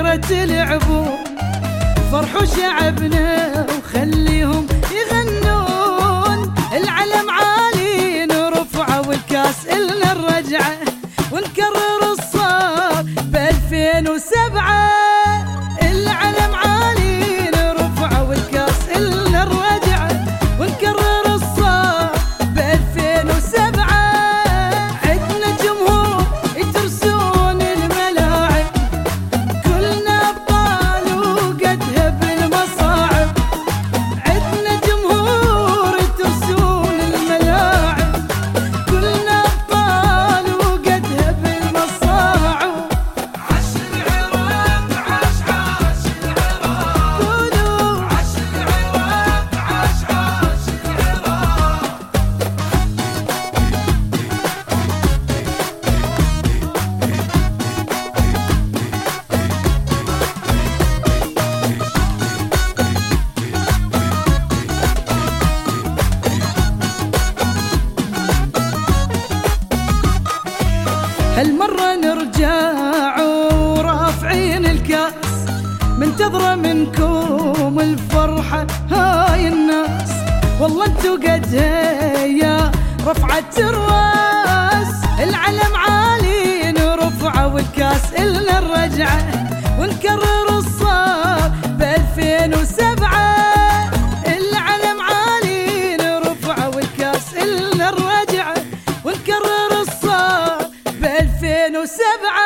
فكرة العبور. فرحوا شعبنا وخليهم يغنون، العلم عالي نرفعه والكاس إلنا الرجعة، ونكرر الصار ب2007. العلم عالي نرفعه والكاس إلنا الرجعة، ونكرر الصار ب2007. عدنا جمهور يترسون الملاعب، كلنا أبطال وقدها بالمصاعب. عدنا جمهور يترسون الملاعب، كلنا أبطال وقدها بالمصاعب. عش العراق عش عاش العراق، قولوا عش العراق عش عاش العراق. هالمرة نرجع ورافعين الكاس، منتظرة منكم الفرحة هاي الناس. والله انتو قدها يا رفعة الراس، العلم عالي نرفعه والكاس إلنا الرجعة، ونكرر الصار ب2007. العلم عالي نرفعه والكاس إلنا الرجعة، ونكرر الصار ب2007.